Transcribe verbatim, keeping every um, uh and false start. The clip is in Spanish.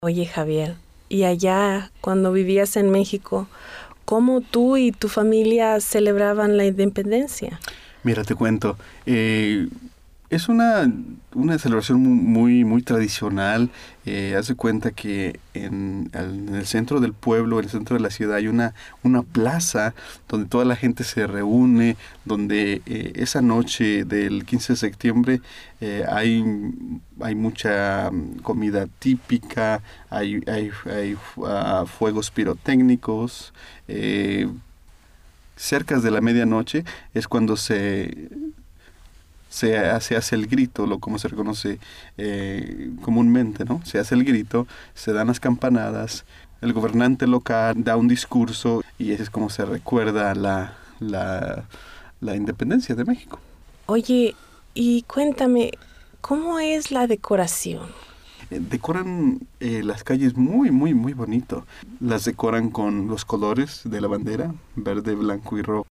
Oye, Javier, y allá, cuando vivías en México, ¿cómo tú y tu familia celebraban la independencia? Mira, te cuento. eh, es una, una celebración mu- muy, muy tradicional. Eh, haz de cuenta que en, al- en el centro del pueblo, en el centro de la ciudad, hay una, una plaza donde toda la gente se reúne, donde eh, esa noche del quince de septiembre eh, hay, hay mucha mm, comida típica, hay, hay, hay ah, fuegos pirotécnicos. eh, Cerca de la medianoche es cuando se se hace, hace el grito, lo como se reconoce eh, comúnmente, ¿no? Se hace el grito, se dan las campanadas, el gobernante local da un discurso y ese es como se recuerda la, la, la independencia de México. Oye, y cuéntame, ¿cómo es la decoración? Eh, decoran eh, las calles muy, muy, muy bonito. Las decoran con los colores de la bandera, verde, blanco y rojo.